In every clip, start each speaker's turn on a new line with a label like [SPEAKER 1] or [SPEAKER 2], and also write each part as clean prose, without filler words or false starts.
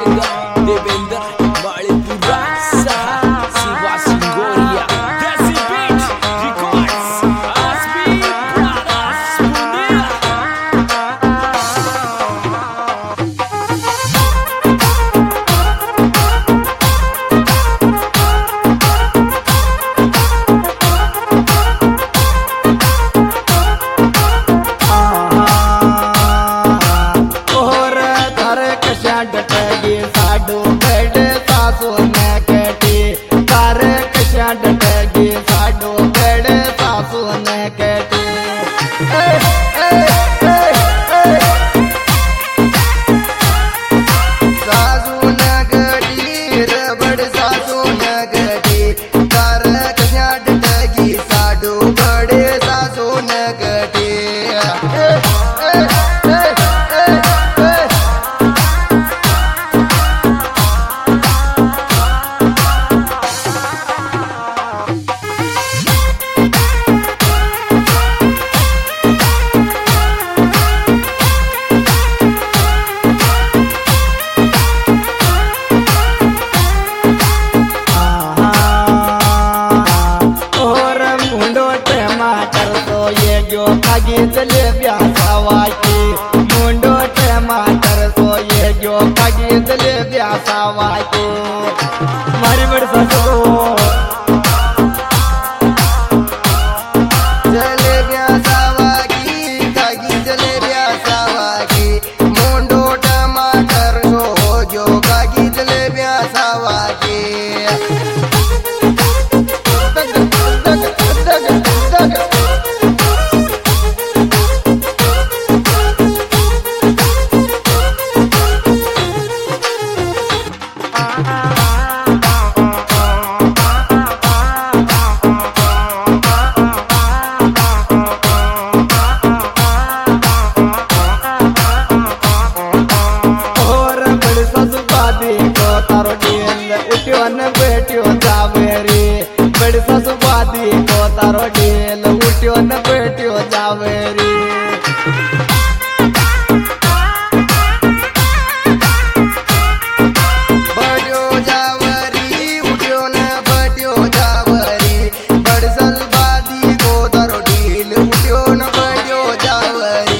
[SPEAKER 1] Varga, Devendra, Malipura, Saha, Siva Singoria, Desi Beach, Records, Aspi, Brothers, Mundia.
[SPEAKER 2] डटगी साडू bed सासू ने केटी तार कशा डटगी साडू bed सासू ने केटी सासू ने गटी रबड़ सासू ने गटी तार कशा डटगी साडू बड़े सासू ने गटी जलेबिया सावाकी मुंडो टमाटर सोये जो कागी जलेबिया सावाकी मारी बड़ ससुरो जलेबिया सावाकी कागी जलेबिया सावाकी मुंडो टमाटर सो जो कागी जलेबिया सावाकी बेटियो जावेरी बड़ी ससुबादी को तारो ढेल उठ्यो न बेटियो जावेरी बड़ियो जावरी उठ्यो न बड़ियो जावरी बड़ी ससुबादी को तारो ढेल उठ्यो न बड़ियो जावरी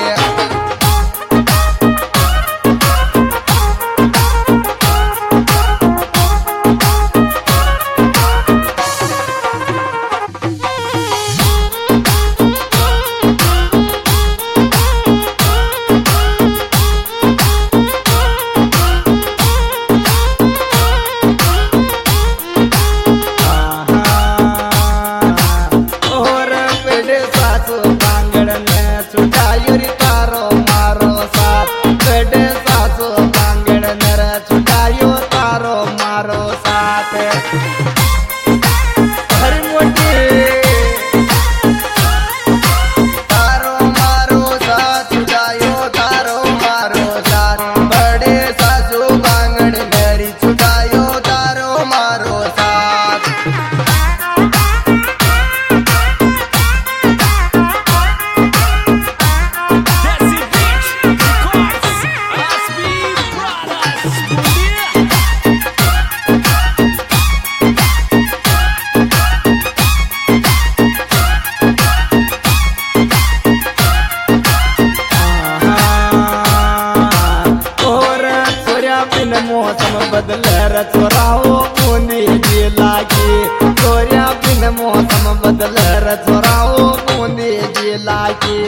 [SPEAKER 2] मौसम बदल रचोराओ बूंदी जी लागी गोरिया बिन मौसम बदल रचोराओ बूंदी जी लागी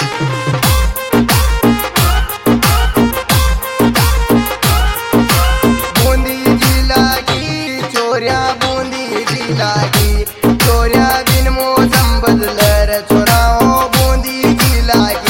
[SPEAKER 2] बूंदी जी लागी चोरिया बूंदी जी लागी चोरिया बिन मौसम बदल रचोराओ बूंदी जी लागी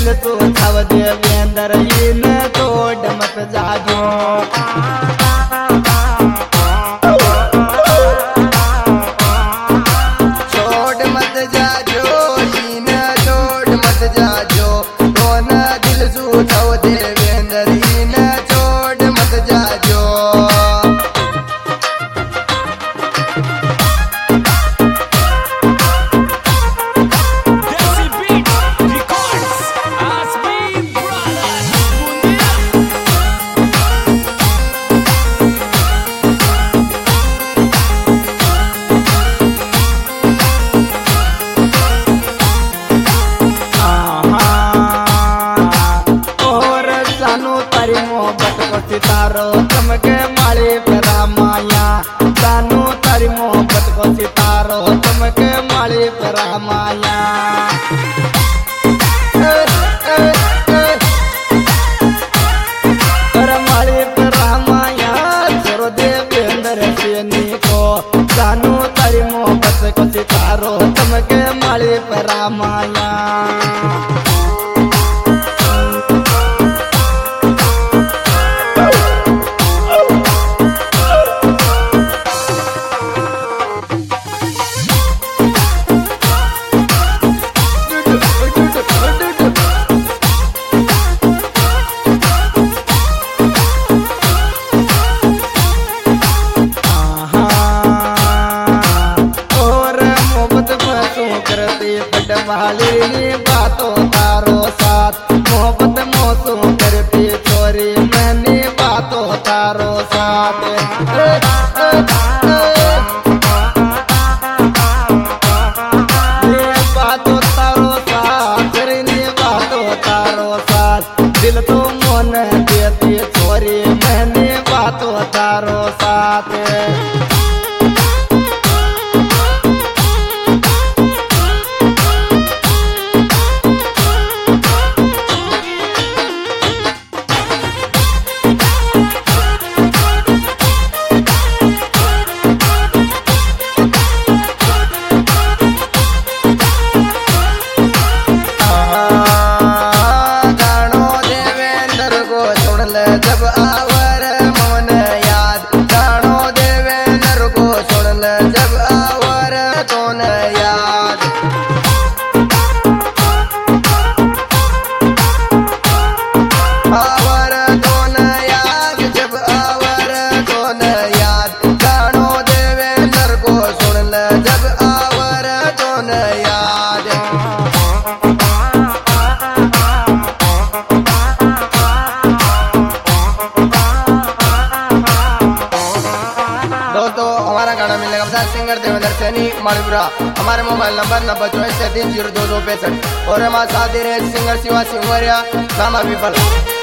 [SPEAKER 2] दिल तो छव देवेंद्र इन छोड़ मत जाजो छोड़ मत जाजो इन छोड़ मत जाजो कौन दिल सु छव देवेंद्र इन छोड़ मत जाजो सितारो चमके माली पेरा माया सानू तारी मोहब्बत को सितारो चमके माली पेरा माया माली पेरा माया छोरो देवेंद्र सेनी को सानू तारी मोहब्बत को सितारो चमके माली पेरा माया वाली बातों तारो साथ मोहब्बत मौसू करती छोरी मैंने बातों तारो साथ बातों तारो साथ करनी बातों तारो साथ दिल तो मन देती छोरी मैंने बातों तारो साथ जब आवर मन याद जानो देवेंद्र को सुन ल जब आवर कौन याद आवर कौन याद जब आवर कौन याद जानो देवेंद्र को सुन ल जब आवर कौन याद हमारा गाना मिलने का बता सिंगर देवेंद्र सैनी मालपुरा। हमारे मोबाइल नंबर 90 24 30 02 265 और हमारे साथ दे रहे सिंगर शिवा सिंगोरिया नामा पीपल।